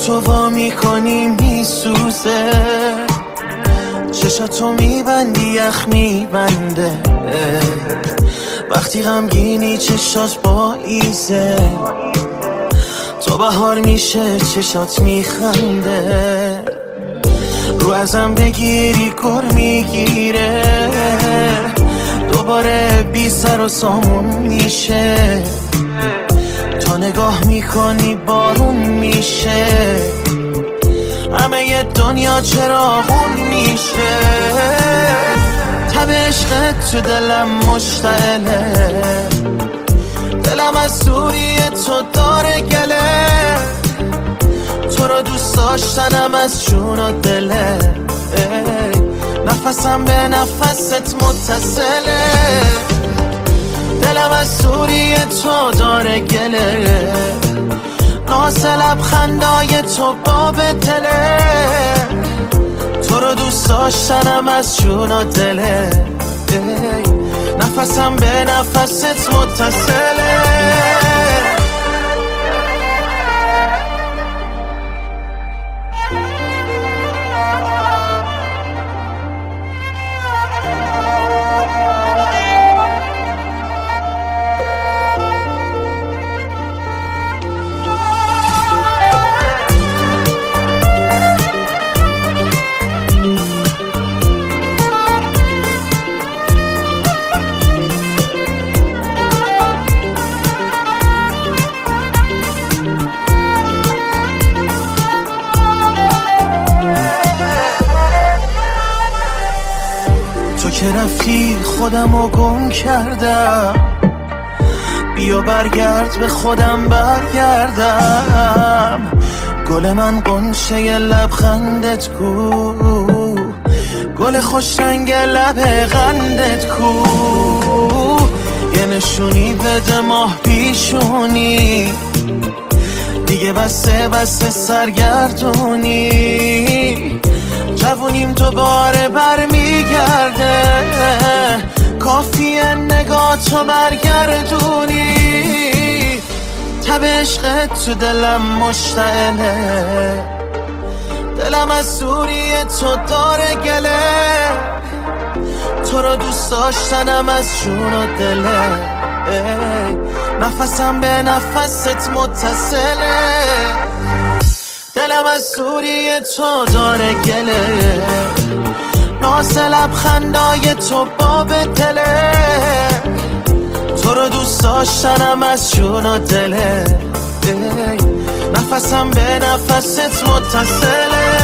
تو وا میکنی میسوزه، چشاتو میبندی یخ میبنده، وقتی غمگینی چشات با ایزه، تو بهار میشه چشات میخنده، رو ازم بگیری گر میگیره، دوباره بی سر و سامون میشه، تا نگاه میکنی بارون میشه، همه ی دنیا چراغون میشه، تب عشقت تو دلم مشتعله، دلم از دوری تو داره گله، تو رو دوست داشتنم از جون و دله، نفسم به نفست متصله، دلم از دوری تو داره گله، ناز لبخندای تو باب دله، تو رو دوست داشتنم از جون و دله، نفسم به نفست متصله. که رفتی خودمو گم کردم، بیا برگرد به خودم برگردم، گل من قنچه لبخندت کو، گل خوش رنگ لب قندت کو، یه نشونی بده ماه پیشونی، دیگه بسته بسته سرگردونی، جوونیم دوباره برمیگرده، کافیه نگاه تو برگردونی، تب عشقت تو دلم مشتعله، دلم از دوری تو داره گله، تو رو دوست داشتنم از جون و دله، نفسم به نفست متصله، دلم از دوری تو داره گله، ناز لبخندای تو باب دله، تو رو دوست داشتنم از جون و دله، نفسم به نفست متصله.